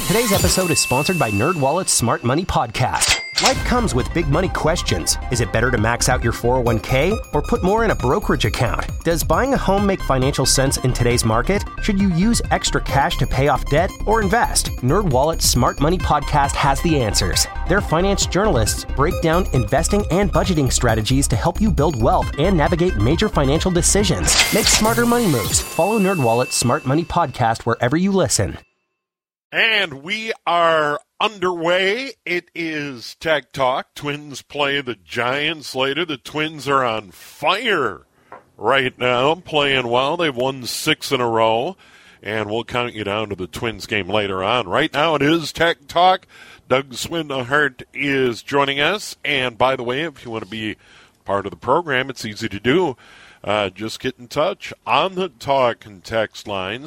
Today's episode is sponsored by NerdWallet's Smart Money Podcast. Life comes with big money questions. Is it better to max out your 401k or put more in a brokerage account? Does buying a home make financial sense in today's market? Should you use extra cash to pay off debt or invest? NerdWallet's Smart Money Podcast has the answers. Their finance journalists break down investing and budgeting strategies to help you build wealth and navigate major financial decisions. Make smarter money moves. Follow NerdWallet's Smart Money Podcast wherever you listen. And we are underway. It is Tech Talk. Twins play the Giants later. The Twins are on fire right now, playing well. They've won 6 in a row, and we'll count you down to the Twins game later on. Right now it is Tech Talk. Doug Swindahart is joining us. And by the way, if you want to be part of the program, it's easy to do. Just get in touch on the talk and text line,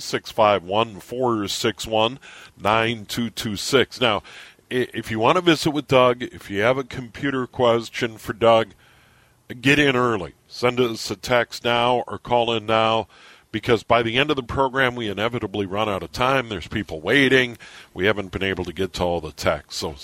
651-461-9226. Now, if you want to visit with Doug, if you have a computer question for Doug, get in early. Send us a text now or call in now, because by the end of the program, we inevitably run out of time. There's people waiting. We haven't been able to get to all the texts. So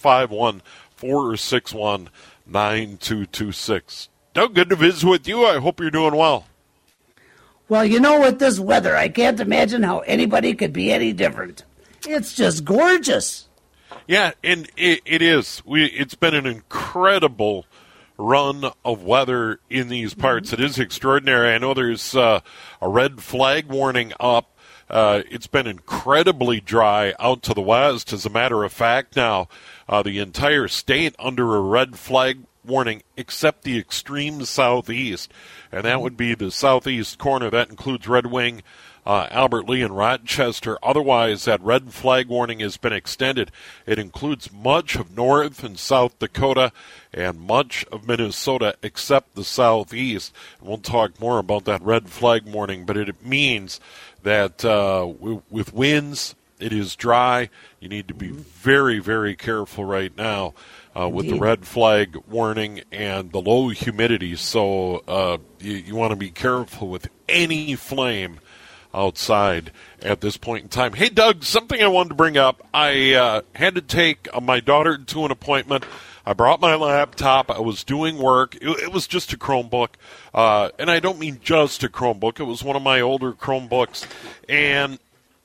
651-461-9226. Doug, good to visit with you. I hope you're doing well. Well, you know, with this weather, I can't imagine how anybody could be any different. It's just gorgeous. Yeah, and it is. It's been an incredible run of weather in these parts. It is extraordinary. I know there's a red flag warning up. It's been incredibly dry out to the west. As a matter of fact, now the entire state under a red flag warning except the extreme southeast, and that would be the southeast corner. That includes Red Wing, Albert Lee, and Rochester. Otherwise, that red flag warning has been extended. It includes much of North and South Dakota and much of Minnesota except the southeast. And we'll talk more about that red flag warning, but it means that with winds, it is dry. You need to be very, very careful right now with the red flag warning and the low humidity. So you want to be careful with any flame outside at this point in time. Hey, Doug, something I wanted to bring up. I had to take my daughter to an appointment. I brought my laptop. I was doing work. It was just a Chromebook. And I don't mean just a Chromebook. It was one of my older Chromebooks. And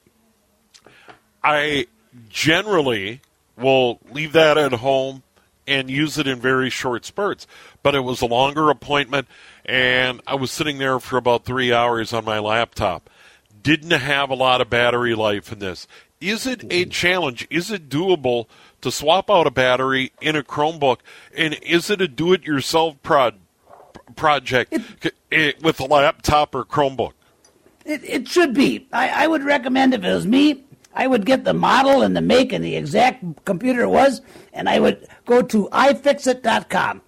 I generally will leave that at home and use it in very short spurts. But it was a longer appointment, and I was sitting there for about 3 hours on my laptop. Didn't have a lot of battery life in this. Is it a challenge? Is it doable to swap out a battery in a Chromebook? And is it a do-it-yourself project with a laptop or Chromebook? It should be. I would recommend, if it was me, I would get the model and the make and the exact computer it was, and I would go to ifixit.com,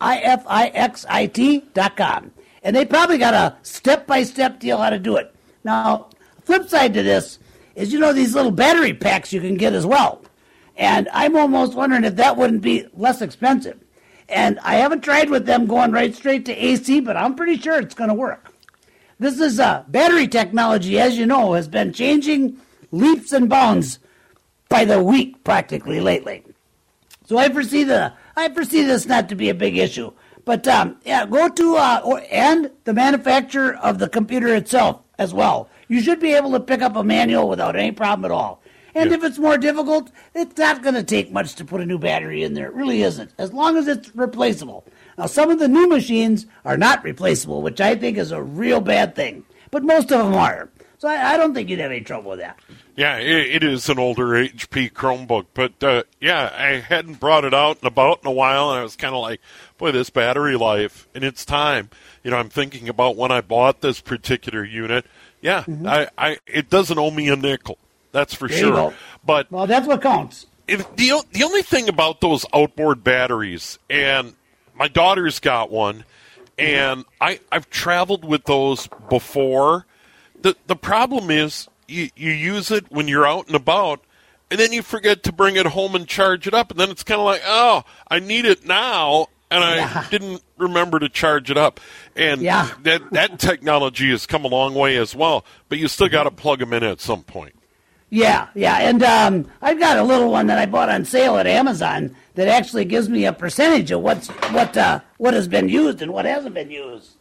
ifixit.com. And they probably got a step-by-step deal how to do it. Now, flip side to this is, you know, these little battery packs you can get as well. And I'm almost wondering if that wouldn't be less expensive. And I haven't tried with them going right straight to AC, but I'm pretty sure it's going to work. This is battery technology, as you know, has been changing leaps and bounds by the week practically lately. So I foresee this not to be a big issue. But go to and the manufacturer of the computer itself as well. You should be able to pick up a manual without any problem at all. And if it's more difficult, it's not going to take much to put a new battery in there. It really isn't, as long as it's replaceable. Now, some of the new machines are not replaceable, which I think is a real bad thing. But most of them are. So I don't think you'd have any trouble with that. Yeah, it is an older HP Chromebook. But, I hadn't brought it out and about in a while, and I was kind of like, boy, this battery life, and it's time. You know, I'm thinking about when I bought this particular unit. Yeah, it doesn't owe me a nickel. That's for sure. But well, that's what counts. The only thing about those outboard batteries, and my daughter's got one, and I've traveled with those before. The problem is you use it when you're out and about, and then you forget to bring it home and charge it up, and then it's kind of like, oh, I need it now, and I didn't remember to charge it up. And that technology has come a long way as well, but you still got to plug them in at some point. Yeah, and I've got a little one that I bought on sale at Amazon that actually gives me a percentage of what has been used and what hasn't been used,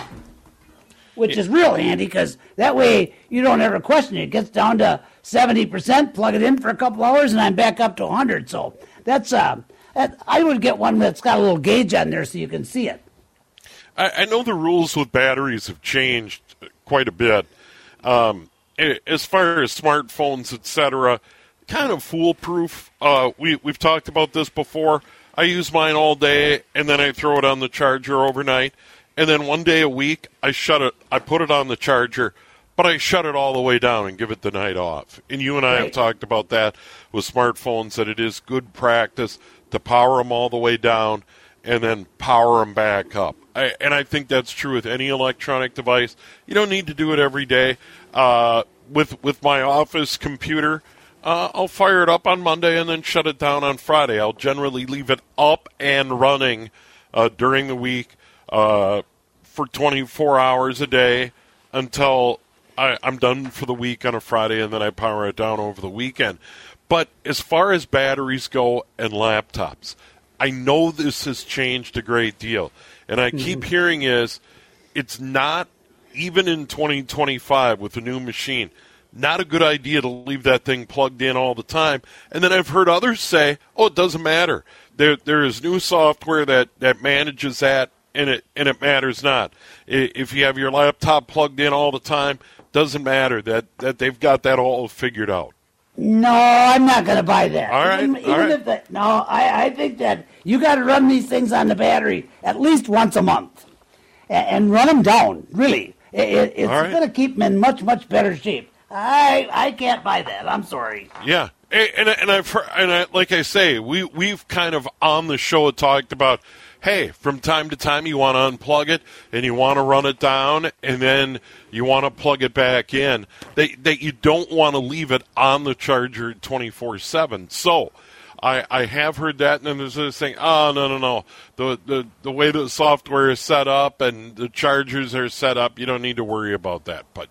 which is real handy because that way you don't ever question it. It gets down to 70%, plug it in for a couple hours, and I'm back up to 100. So that's I would get one that's got a little gauge on there so you can see it. I know the rules with batteries have changed quite a bit. As far as smartphones, etc., kind of foolproof. We've talked about this before. I use mine all day, and then I throw it on the charger overnight. And then one day a week, I put it on the charger, but I shut it all the way down and give it the night off. And you and I have talked about that with smartphones, that it is good practice to power them all the way down and then power them back up. And I think that's true with any electronic device. You don't need to do it every day. With my office computer, I'll fire it up on Monday and then shut it down on Friday. I'll generally leave it up and running during the week for 24 hours a day until I'm done for the week on a Friday, and then I power it down over the weekend. But as far as batteries go and laptops, I know this has changed a great deal. And I keep hearing it's not, even in 2025 with the new machine, not a good idea to leave that thing plugged in all the time. And then I've heard others say, oh, it doesn't matter. There is new software that manages that, and it matters not. If you have your laptop plugged in all the time, doesn't matter that they've got that all figured out. No, I'm not going to buy that. All right. I think that you got to run these things on the battery at least once a month and run them down, really. It's going to keep them in much, much better shape. I can't buy that. I'm sorry. Yeah. And I've heard, like I say, we've kind of on the show talked about, hey, from time to time you want to unplug it and you want to run it down and then you want to plug it back in. That you don't want to leave it on the charger 24/7. So I have heard that, and then there's this thing, oh, no. The way the software is set up and the chargers are set up, you don't need to worry about that. But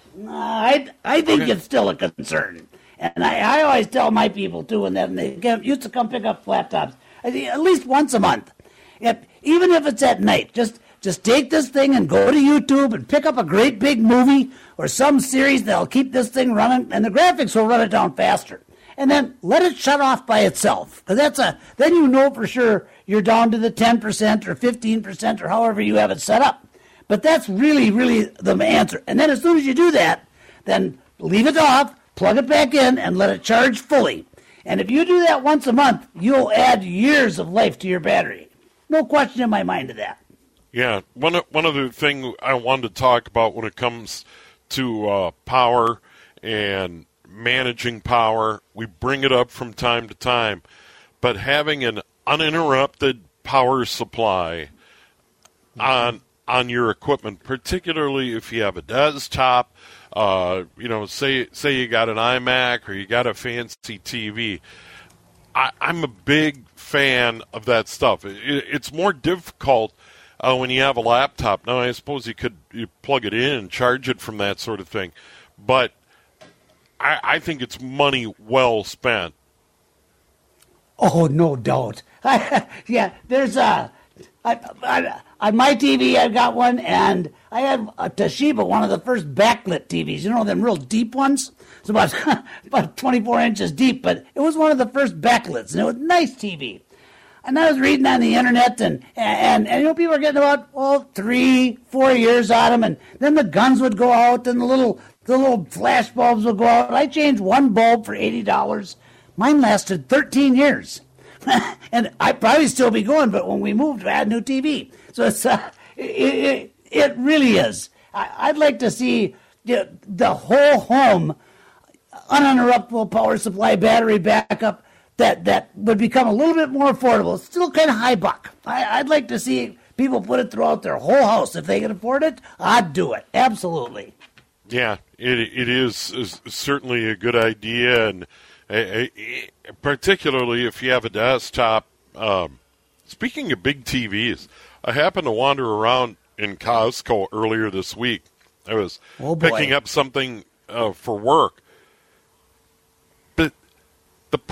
I think it's still a concern. And I always tell my people, too, when they used to come pick up laptops, I think at least once a month. Even if it's at night, just take this thing and go to YouTube and pick up a great big movie or some series that'll keep this thing running, and the graphics will run it down faster. And then let it shut off by itself. Because then you know for sure you're down to the 10% or 15% or however you have it set up. But that's really, really the answer. And then as soon as you do that, then leave it off, plug it back in, and let it charge fully. And if you do that once a month, you'll add years of life to your battery. No question in my mind of that. Yeah, one other thing I wanted to talk about when it comes to power and managing power, we bring it up from time to time, but having an uninterrupted power supply on your equipment, particularly if you have a desktop, say you got an iMac or you got a fancy TV. I'm a big fan of that stuff. It's more difficult when you have a laptop. Now, I suppose you plug it in and charge it from that sort of thing, but I think it's money well spent. Oh, no doubt. Yeah, there's on my TV, I've got one, and I have a Toshiba, one of the first backlit TVs. You know, them real deep ones? It's about 24 inches deep, but it was one of the first backlits, and it was a nice TV. And I was reading on the internet, and people were getting about 3-4 years out of them, and then the guns would go out, and the little flash bulbs would go out. I changed one bulb for $80. Mine lasted 13 years. And I'd probably still be going, but when we moved, I had a new TV. So it really is. I'd like to see the whole home uninterruptible power supply, battery backup, that would become a little bit more affordable. It's still kind of high buck. I'd like to see people put it throughout their whole house. If they can afford it, I'd do it. Absolutely. Yeah, it is certainly a good idea, and particularly if you have a desktop. Speaking of big TVs, I happened to wander around in Costco earlier this week. I was picking up something for work,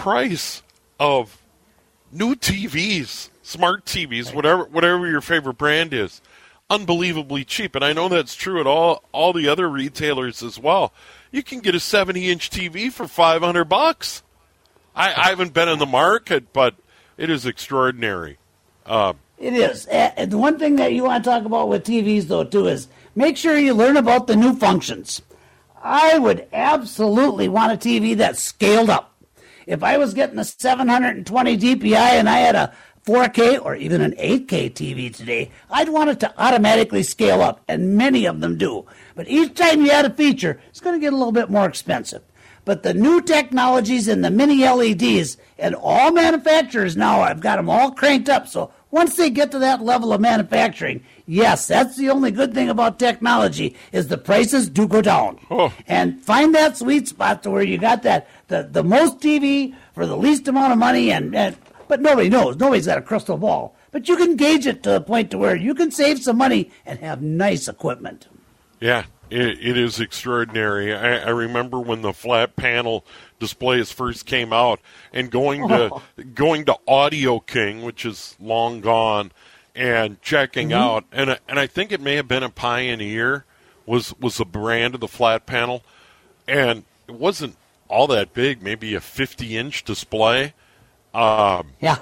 price of new TVs, smart TVs, whatever your favorite brand is, unbelievably cheap. And I know that's true at all the other retailers as well. You can get a 70-inch TV for $500. I haven't been in the market, but it is extraordinary. It is. And the one thing that you want to talk about with TVs, though, too, is make sure you learn about the new functions. I would absolutely want a TV that's scaled up. If I was getting a 720 DPI and I had a 4K or even an 8K TV today, I'd want it to automatically scale up, and many of them do. But each time you add a feature, it's going to get a little bit more expensive. But the new technologies and the mini LEDs, and all manufacturers now, I've got them all cranked up. So once they get to that level of manufacturing, yes, that's the only good thing about technology is the prices do go down. Oh. And find that sweet spot to where you got that the most TV for the least amount of money, but nobody knows. Nobody's got a crystal ball. But you can gauge it to the point to where you can save some money and have nice equipment. Yeah. It is extraordinary. I remember when the flat panel displays first came out, and going to Audio King, which is long gone, and checking out, and I think it may have been a Pioneer was the brand of the flat panel, and it wasn't all that big, maybe a 50-inch display. Yeah.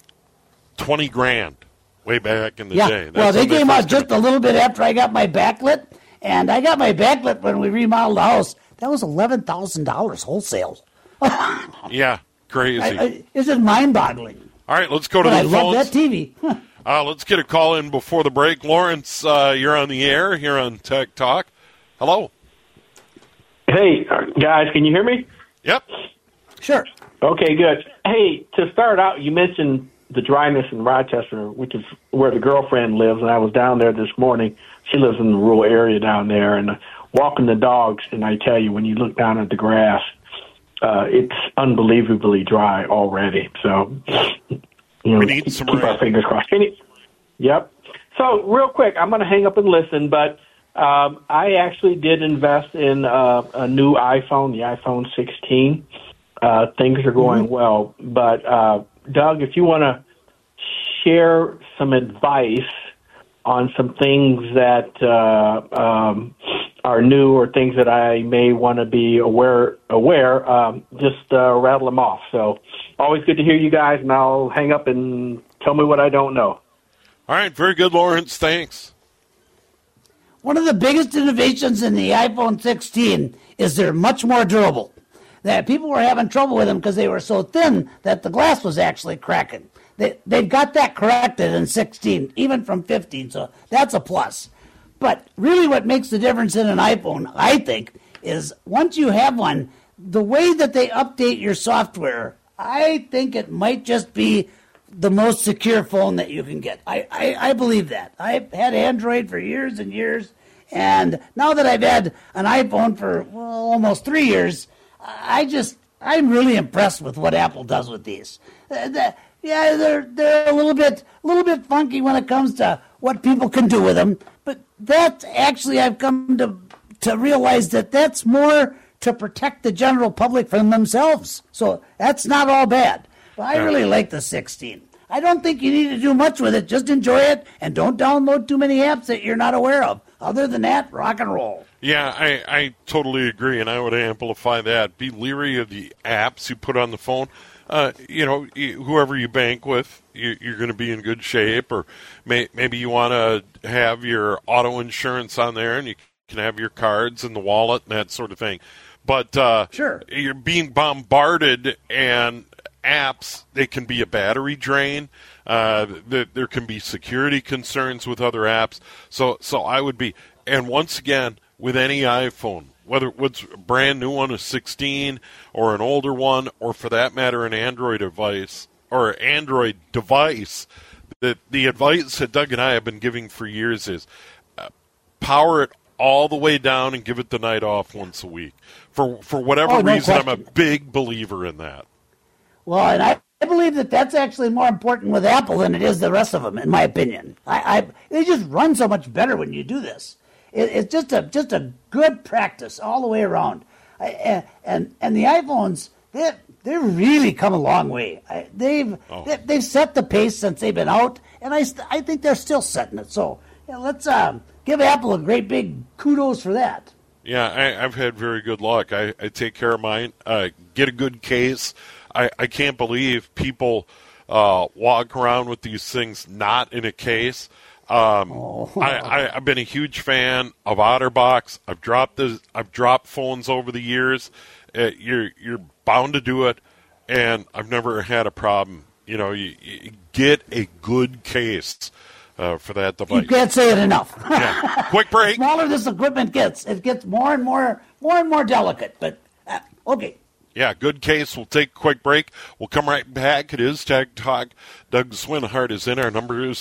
$20,000 way back in the day. That's Well, they came out just a little bit after I got my backlit. And I got my backlit when we remodeled the house. That was $11,000 wholesale. Yeah, crazy. It's just mind-boggling. All right, let's go to the phones. I love that TV. Let's get a call in before the break. Lawrence, you're on the air here on Tech Talk. Hello. Hey, guys, can you hear me? Yep. Sure. Okay, good. Hey, to start out, you mentioned the dryness in Rochester, which is where the girlfriend lives, and I was down there this morning. She lives in the rural area down there, and walking the dogs, and I tell you, when you look down at the grass, it's unbelievably dry already. So, we need some keep our fingers crossed. Yep. So, real quick, I'm going to hang up and listen, but I actually did invest in a new iPhone, the iPhone 16. Things are going well, but Doug, if you want to share some advice on some things that are new or things that I may want to be aware, just rattle them off. So always good to hear you guys, and I'll hang up and tell me what I don't know. All right, very good, Lawrence. Thanks. One of the biggest innovations in the iPhone 16 is they're much more durable. That people were having trouble with them because they were so thin that the glass was actually cracking. They've got that corrected in 16, even from 15, so that's a plus. But really what makes the difference in an iPhone, I think, is once you have one, the way that they update your software, I think it might just be the most secure phone that you can get. I believe that. I've had Android for years and years, and now that I've had an iPhone for almost 3 years, I'm really impressed with what Apple does with these. Yeah, they're a little bit funky when it comes to what people can do with them, but that's actually I've come to realize that that's more to protect the general public from themselves. So that's not all bad. But I really like the 16. I don't think you need to do much with it. Just enjoy it and don't download too many apps that you're not aware of. Other than that, rock and roll. Yeah, I totally agree, and I would amplify that. Be leery of the apps you put on the phone. Whoever you bank with, you're going to be in good shape, or maybe you want to have your auto insurance on there, and you can have your cards in the wallet and that sort of thing. But sure, you're being bombarded, and apps, they can be a battery drain. There can be security concerns with other apps. So I would be, and once again, with any iPhone, whether it's a brand new one, a 16, or an older one, or for that matter, an Android device, the advice that Doug and I have been giving for years is power it all the way down and give it the night off once a week. For whatever reason, I'm a big believer in that. Well, and I believe that that's actually more important with Apple than it is the rest of them, in my opinion. They just run so much better when you do this. It's just a good practice all the way around. And the iPhones, they're they've really come a long way. They've set the pace since they've been out, and I think they're still setting it. So let's give Apple a great big kudos for that. Yeah, I've had very good luck. I take care of mine, get a good case. I can't believe people walk around with these things not in a case. I've been a huge fan of OtterBox. I've dropped phones over the years. You're bound to do it, and I've never had a problem. You get a good case for that device. You can't say it enough. Yeah. Quick break. The smaller this equipment gets, it gets more and more delicate. But okay. Yeah, good case. We'll take a quick break. We'll come right back. It is Tech Talk. Doug Swinhart is in. Our number is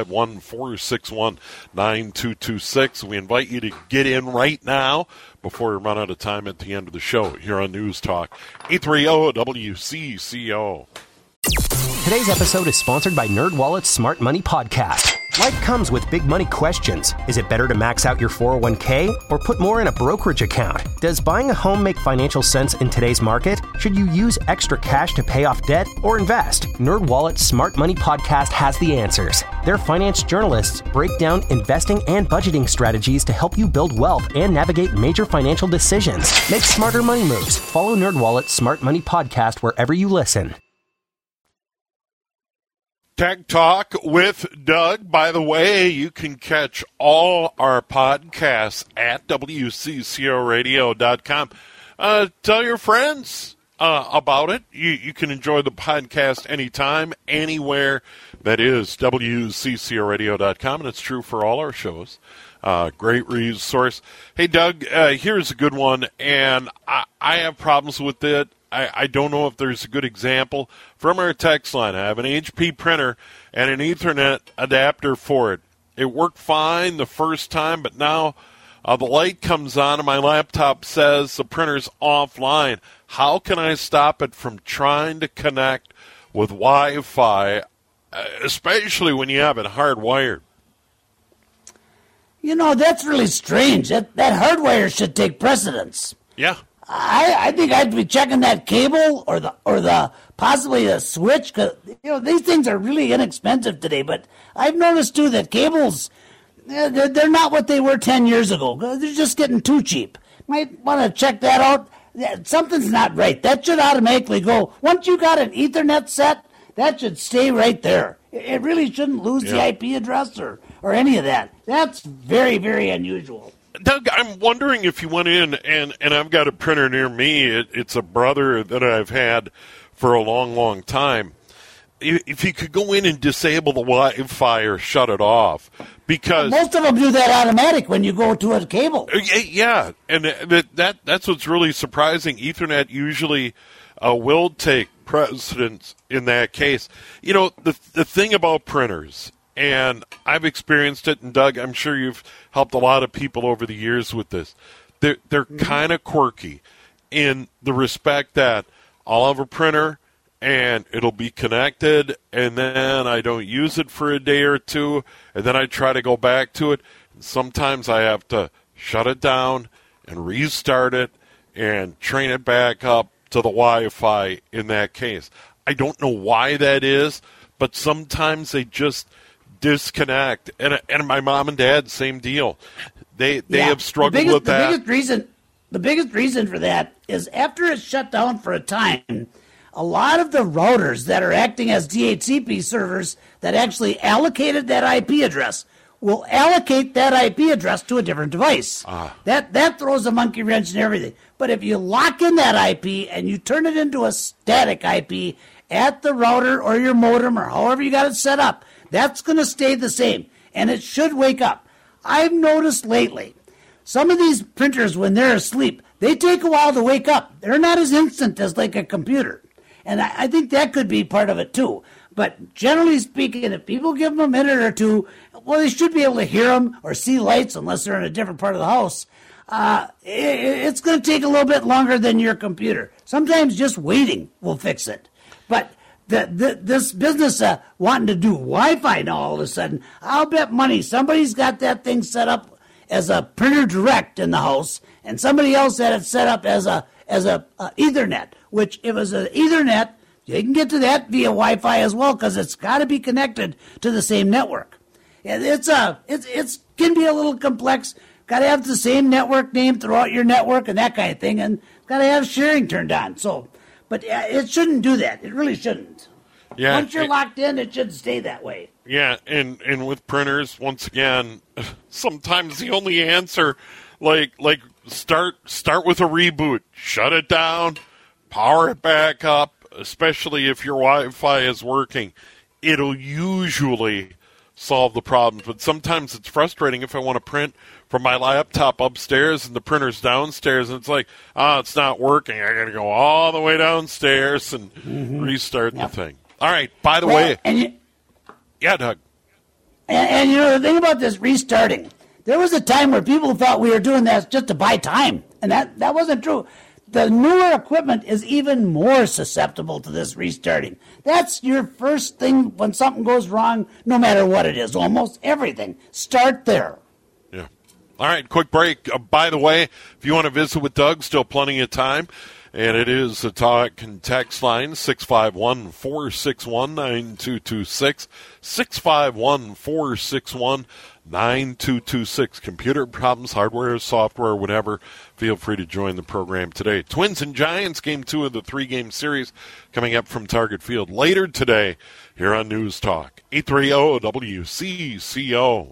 651-461-9226. We invite you to get in right now before we run out of time at the end of the show here on News Talk 830 WCCO. Today's episode is sponsored by NerdWallet's Smart Money Podcast. Life comes with big money questions. Is it better to max out your 401k or put more in a brokerage account? Does buying a home make financial sense in today's market? Should you use extra cash to pay off debt or invest? NerdWallet's Smart Money Podcast has the answers. Their finance journalists break down investing and budgeting strategies to help you build wealth and navigate major financial decisions. Make smarter money moves. Follow NerdWallet's Smart Money Podcast wherever you listen. Tech Talk with Doug. By the way, you can catch all our podcasts at WCCOradio.com. Tell your friends about it. You can enjoy the podcast anytime, anywhere. That is WCCOradio.com, and it's true for all our shows. Great resource. Hey, Doug, here's a good one, and I have problems with it. I don't know if there's a good example. From our text line, I have an HP printer and an Ethernet adapter for it. It worked fine the first time, but now the light comes on and my laptop says the printer's offline. How can I stop it from trying to connect with Wi-Fi, especially when you have it hardwired? That's really strange. That hardwire should take precedence. Yeah. I think I'd be checking that cable or the possibly the switch, because these things are really inexpensive today. But I've noticed too that cables, they're not what they were 10 years ago. They're just getting too cheap. Might want to check that out. Something's not right. That should automatically go. Once you got an Ethernet set, that should stay right there. It really shouldn't lose the IP address or any of that. That's very, very unusual. Doug, I'm wondering if you went in, and I've got a printer near me. It's a Brother that I've had for a long, long time. If you could go in and disable the Wi-Fi or shut it off, because most of them do that automatic when you go to a cable. Yeah, and that's what's really surprising. Ethernet usually will take precedence in that case. The thing about printers, and I've experienced it, and Doug, I'm sure you've helped a lot of people over the years with this. They're kind of quirky in the respect that I'll have a printer and it'll be connected, and then I don't use it for a day or two, and then I try to go back to it. And sometimes I have to shut it down and restart it and train it back up to the Wi-Fi in that case. I don't know why that is, but sometimes they just disconnect, and my mom and dad, same deal. They have struggled with that. The biggest reason for that is after it's shut down for a time, a lot of the routers that are acting as DHCP servers that actually allocated that IP address will allocate that IP address to a different device. That throws a monkey wrench in everything. But if you lock in that IP and you turn it into a static IP at the router or your modem or however you got it set up, that's going to stay the same, and it should wake up. I've noticed lately, some of these printers, when they're asleep, they take a while to wake up. They're not as instant as like a computer, and I think that could be part of it too. But generally speaking, if people give them a minute or two, well, they should be able to hear them or see lights unless they're in a different part of the house. It's going to take a little bit longer than your computer. Sometimes just waiting will fix it. But this business wanting to do Wi-Fi now all of a sudden, I'll bet money somebody's got that thing set up as a printer direct in the house, and somebody else had it set up as a as a Ethernet, which if it's an Ethernet, you can get to that via Wi-Fi as well because it's got to be connected to the same network. It's can be a little complex. Got to have the same network name throughout your network and that kind of thing, and got to have sharing turned on. So, but it shouldn't do that. It really shouldn't. Yeah, once you're locked in, it should stay that way. Yeah, and with printers, once again, sometimes the only answer, like start with a reboot, shut it down, power it back up, especially if your Wi-Fi is working. It'll usually solve the problem. But sometimes it's frustrating if I want to print from my laptop upstairs and the printer's downstairs, and it's like, it's not working. I got to go all the way downstairs and restart the thing. All right, by the way. Yeah, Doug. And you know, the thing about this restarting, there was a time where people thought we were doing that just to buy time, and that wasn't true. The newer equipment is even more susceptible to this restarting. That's your first thing when something goes wrong, no matter what it is, almost everything. Start there. Yeah. All right, quick break. By the way, if you want to visit with Doug, still plenty of time. And it is the talk and text line, 651-461-9226, 651-461-9226. Computer problems, hardware, software, whatever, feel free to join the program today. Twins and Giants, Game 2 of the 3-game series, coming up from Target Field later today here on News Talk, 830 WCCO.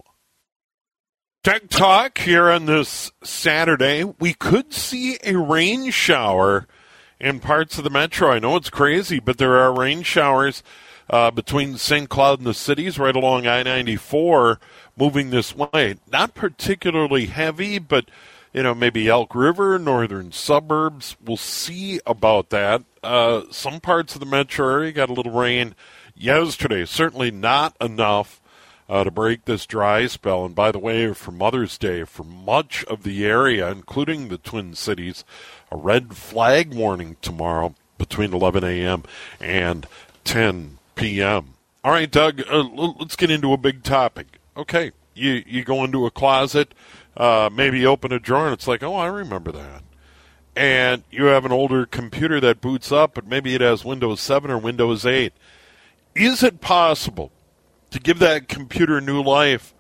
Tech Talk here on this Saturday. We could see a rain shower in parts of the metro. I know it's crazy, but there are rain showers between St. Cloud and the cities right along I-94 moving this way. Not particularly heavy, but, maybe Elk River, northern suburbs. We'll see about that. Some parts of the metro area got a little rain yesterday. Certainly not enough to break this dry spell. And by the way, for Mother's Day, for much of the area, including the Twin Cities, a red flag warning tomorrow between 11 a.m. and 10 p.m. All right, Doug, let's get into a big topic. Okay, you go into a closet, maybe open a drawer, and it's like, oh, I remember that. And you have an older computer that boots up, but maybe it has Windows 7 or Windows 8. Is it possible to give that computer new life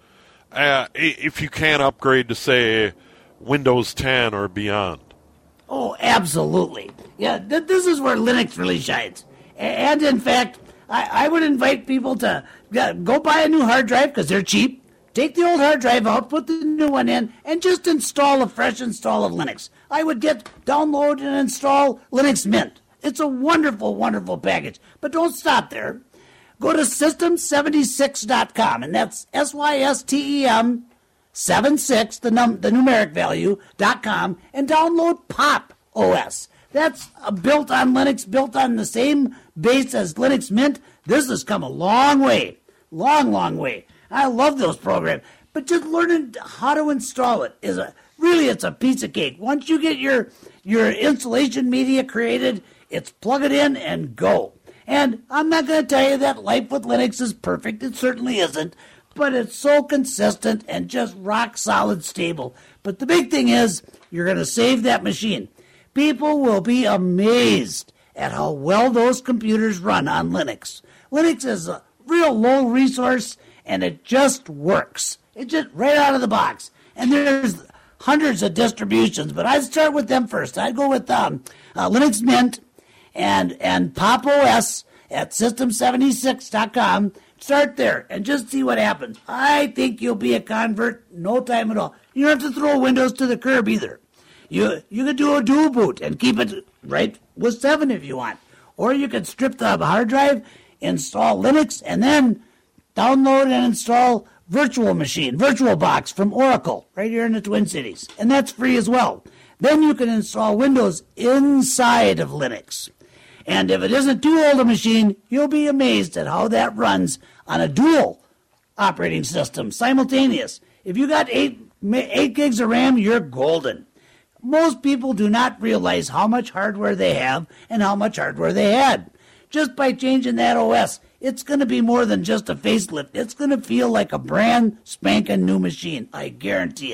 if you can't upgrade to, say, Windows 10 or beyond? Oh, absolutely. Yeah, this is where Linux really shines. And in fact, I would invite people to go buy a new hard drive because they're cheap. Take the old hard drive out, put the new one in, and just install a fresh install of Linux. I would download and install Linux Mint. It's a wonderful, wonderful package. But don't stop there. Go to system76.com, and that's SYSTEM 76, the numeric value.com, and download Pop! OS. That's built on Linux, built on the same base as Linux Mint. This has come a long way. Long, long way. I love those programs. But just learning how to install it is it's a piece of cake. Once you get your installation media created, it's plug it in and go. And I'm not going to tell you that life with Linux is perfect. It certainly isn't. But it's so consistent and just rock solid stable. But the big thing is you're going to save that machine. People will be amazed at how well those computers run on Linux. Linux is a real low resource, and it just works. It just right out of the box. And there's hundreds of distributions, but I'd start with them first. I'd go with Linux Mint and Pop! OS at system76.com. Start there and just see what happens. I think you'll be a convert no time at all. You don't have to throw Windows to the curb either. You could do a dual boot and keep it right with 7 if you want. Or you could strip the hard drive, install Linux, and then download and install VirtualBox from Oracle right here in the Twin Cities. And that's free as well. Then you can install Windows inside of Linux. And if it isn't too old a machine, you'll be amazed at how that runs on a dual operating system, simultaneous. If you got 8 gigs of RAM, you're golden. Most people do not realize how much hardware they have and how much hardware they had. Just by changing that OS, it's going to be more than just a facelift. It's going to feel like a brand spanking new machine. I guarantee it.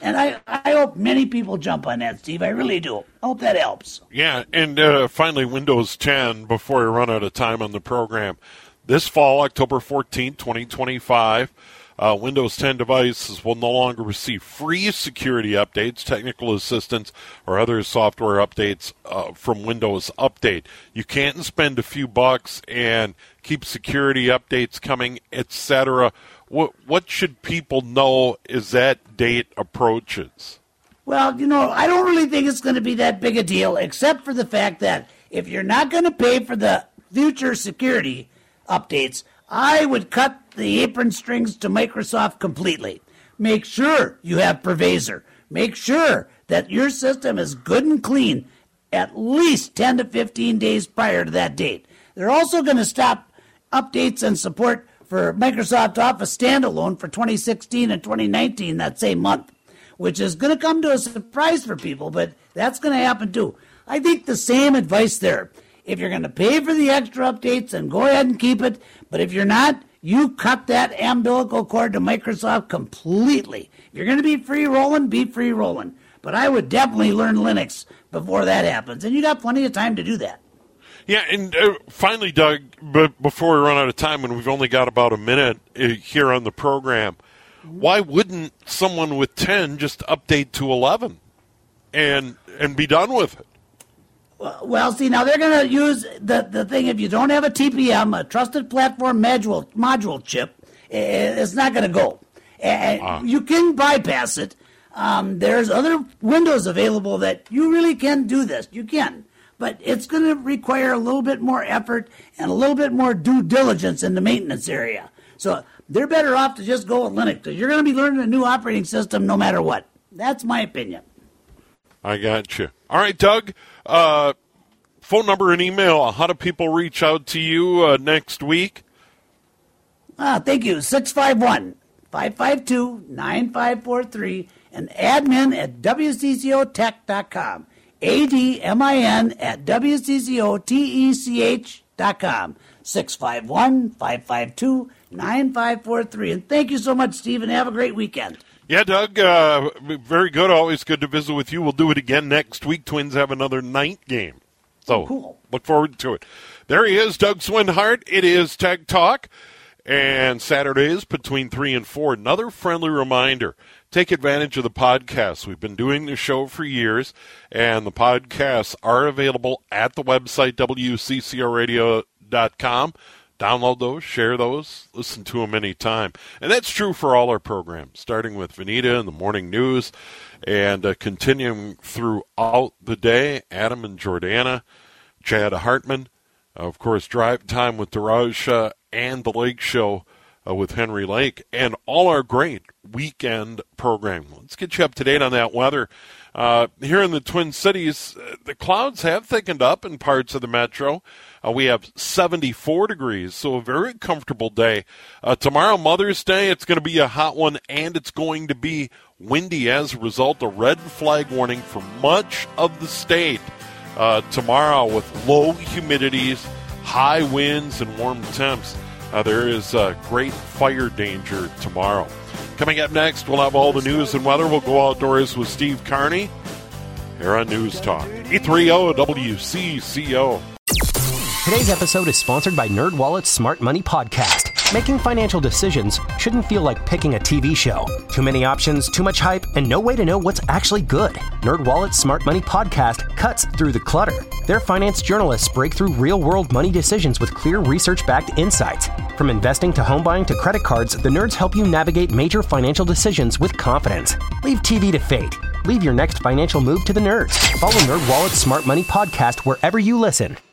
And I hope many people jump on that, Steve. I really do. I hope that helps. Yeah, and finally, Windows 10, before we run out of time on the program. This fall, October 14th, 2025, Windows 10 devices will no longer receive free security updates, technical assistance, or other software updates from Windows Update. You can't spend a few bucks and keep security updates coming, etc. What should people know as that date approaches? Well, I don't really think it's going to be that big a deal, except for the fact that if you're not going to pay for the future security updates, I would cut the apron strings to Microsoft completely. Make sure you have Purvasor. Make sure that your system is good and clean at least 10 to 15 days prior to that date. They're also going to stop updates and support for Microsoft Office Standalone for 2016 and 2019 that same month, which is going to come to a surprise for people, but that's going to happen too. I think the same advice there. If you're going to pay for the extra updates, then go ahead and keep it. But if you're not, you cut that umbilical cord to Microsoft completely. If you're going to be free rolling, be free rolling. But I would definitely learn Linux before that happens. And you got plenty of time to do that. Yeah, and finally, Doug, before we run out of time, and we've only got about a minute here on the program, why wouldn't someone with 10 just update to 11 and be done with it? Well, see, now they're going to use the thing, if you don't have a TPM, a Trusted Platform Module chip, it's not going to go. You can bypass it. There's other windows available that you really can do this. You can. But it's going to require a little bit more effort and a little bit more due diligence in the maintenance area. So they're better off to just go with Linux, because you're going to be learning a new operating system no matter what. That's my opinion. I got you. All right, Doug, phone number and email. How do people reach out to you next week? Thank you. 651-552-9543 and admin at WCCOtech.com. ADMIN at WCCOTECH.com. 651-552-9543. And thank you so much, Steve, and have a great weekend. Yeah, Doug, very good. Always good to visit with you. We'll do it again next week. Twins have another night game. So cool. Look forward to it. There he is, Doug Swinhart. It is Tech Talk. And Saturdays between 3 and 4. Another friendly reminder. Take advantage of the podcasts. We've been doing the show for years, and the podcasts are available at the website, WCCRadio.com. Download those, share those, listen to them anytime. And that's true for all our programs, starting with Vanita and the morning news, and continuing throughout the day. Adam and Jordana, Chad Hartman, of course, Drive Time with Daraj, and The Lake Show with Henry Lake, and all our great weekend programming. Let's get you up to date on that weather. Here in the Twin Cities, the clouds have thickened up in parts of the metro. We have 74 degrees, so a very comfortable day. Tomorrow, Mother's Day, it's going to be a hot one, and it's going to be windy as a result. A red flag warning for much of the state tomorrow, with low humidities, high winds, and warm temps. There is great fire danger tomorrow. Coming up next, we'll have all the news and weather. We'll go outdoors with Steve Carney here on News Talk 830 WCCO. Today's episode is sponsored by NerdWallet's Smart Money Podcast. Making financial decisions shouldn't feel like picking a TV show. Too many options, too much hype, and no way to know what's actually good. NerdWallet's Smart Money Podcast cuts through the clutter. Their finance journalists break through real-world money decisions with clear research-backed insights. From investing to home buying to credit cards, the nerds help you navigate major financial decisions with confidence. Leave TV to fate. Leave your next financial move to the nerds. Follow NerdWallet's Smart Money Podcast wherever you listen.